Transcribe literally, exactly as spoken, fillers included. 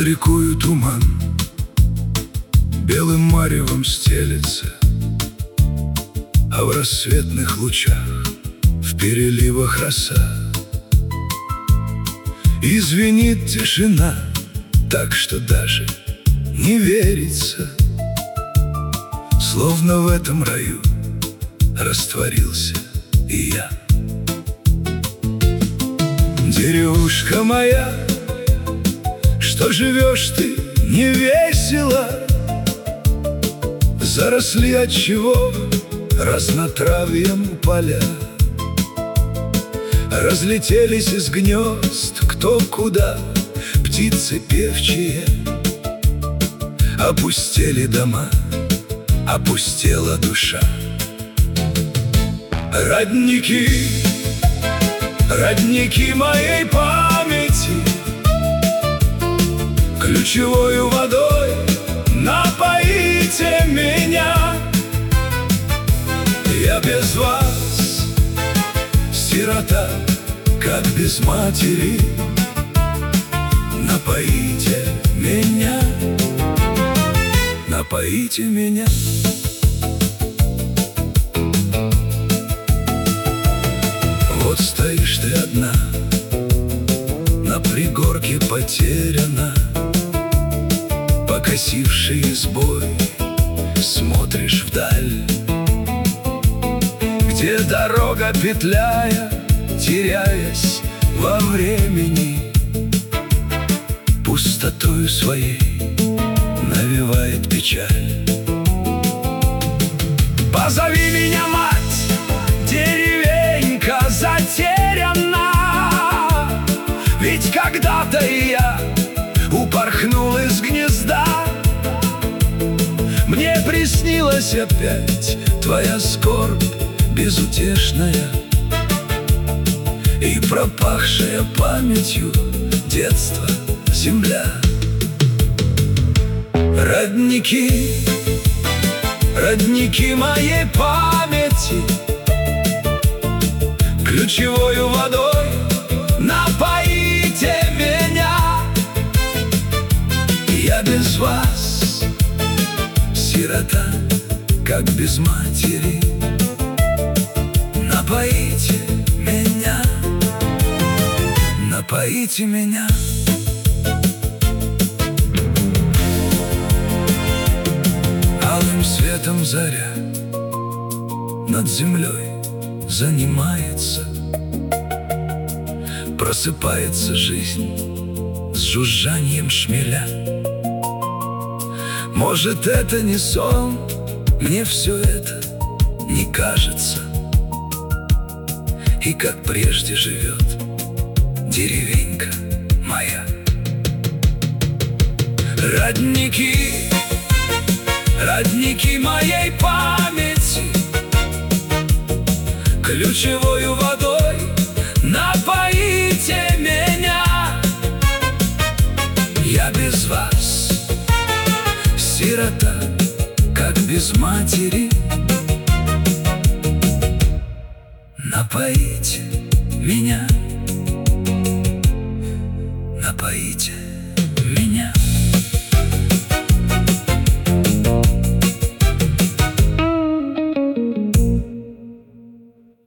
рекою туман белым маревом стелется, а в рассветных лучах, в переливах роса. И звенит тишина, так что даже не верится, словно в этом раю растворился и я. Деревушка моя, что живешь ты не весело, заросли отчего разнотравьем поля, разлетелись из гнезд кто куда птицы певчие, опустели дома, опустела душа. Родники, родники моей памяти, ключевою водой напоите меня. Я без вас сирота, как без матери. Напоите меня, напоите меня. Вот стоишь ты одна, на пригорке потеряна, покосившей избой смотришь вдаль, где дорога, петляя, теряясь во времени, пустотою своей навевает печаль. Позови меня, мать, деревенька затеряна, ведь когда-то и я упорхнул из гнезда. Мне приснилась опять твоя скорбь безутешная и пропахшая памятью детства земля. Родники, родники моей памяти, ключевою водой напоите меня. Я без вас сирота, как без матери. Напоите меня, напоите меня. Алым светом заря над землей занимается, просыпается жизнь с жужжанием шмеля. Может, это не сон, мне все это не кажется, и как прежде живет деревенька моя. Родники, родники моей памяти, ключевою водой напоите меня. Я без вас сирота, как без матери. Напоите меня, напоите меня.